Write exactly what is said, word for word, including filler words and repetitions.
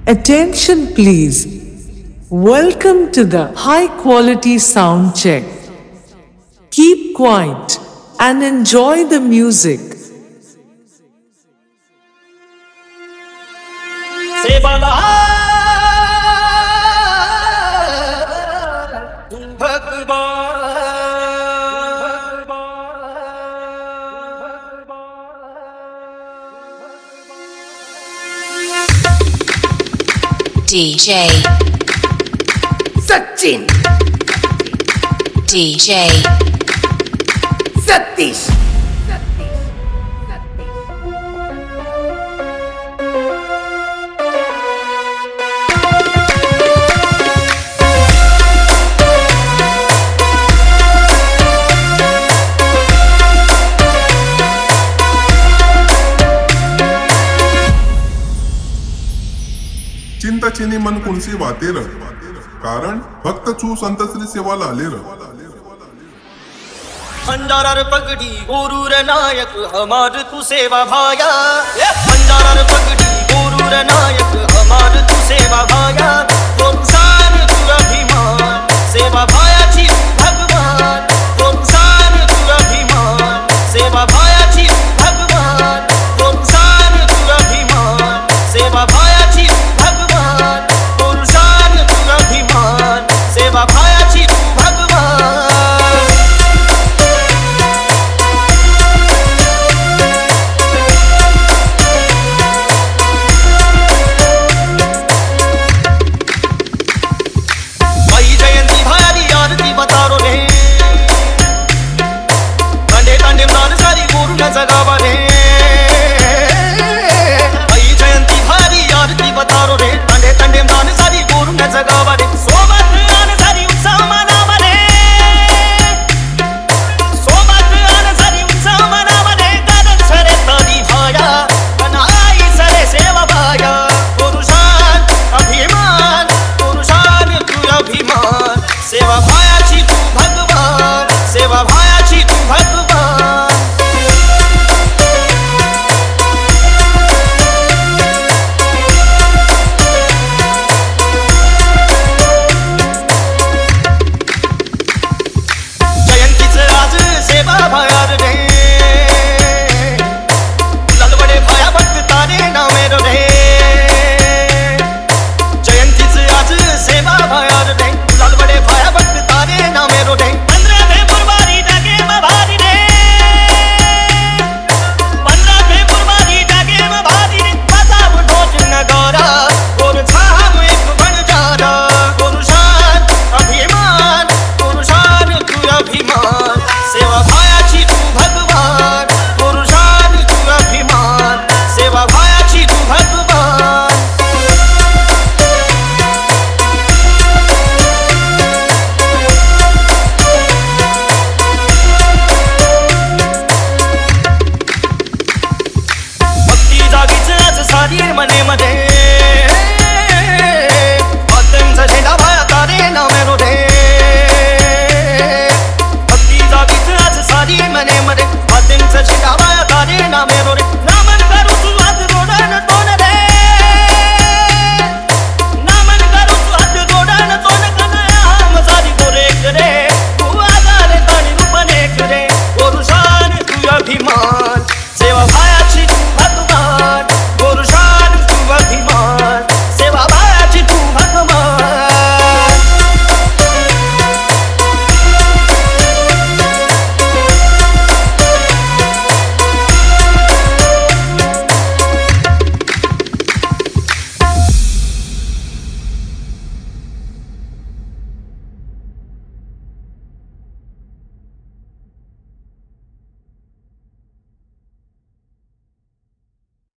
Attention please. Welcome to the high quality sound check. Keep quiet and enjoy the music. D J Sachin D J Satish चिंता चिनी मन कुणसी वातेर कारण भक्त छू संत श्री सेवाला आलेर भंडारार पगड़ी गुरुर नायक हमार तू सेवा भाया भंडारार पगड़ी गुरुर नायक हमार तू सेवा भाया प्रोत्साहन तू अभिमान सेवा भायाची भगवान प्रोत्साहन तू अभिमान सेवा भायाची भगवान प्रोत्साहन तू अभिमान सेवा भायाची भगवान प्रोत्साहन तू अभिमान सेवा भायाची भगवान जगावा रे आई जयंती भारी आरती बतारो रे तंडे तंडे मान सारी गुरु न जगावा रे सोबत आन सारी उत्सव मनावा रे सोबत आन सारी उत्सव मनावा रे गादन सरे तरी भाया बनाई सरे सेवा भाया पुरुषान अभिमान पुरुषान तू अभिमान सेवा भायाची तू भगवान सेवा भायाची तू भगवान भायार रे ललवडे भाया भक्त तारे नामे रे जयंतीच आज सेवा भायार रे ललवडे भाया भक्त तारे नामे रे पंधरा फेब्रुवारी जागे भारी रे पंधरा फेब्रुवारी जागे भारी रे बजाव ढोल नगारा और छाम एक बन जारा पुरुषान अभिमान पुरुषान तू अभिमान सेवा भायाची तू भगवान पुरुषान तू अभिमान सेवा भायाची तू भगवान भक्ती जागीच आज सारी मने मध्ये आत्मचा झेंडा भाया तारे नामे रे सारी मने मरे आदिमचा झेंडा भाया तारे नामे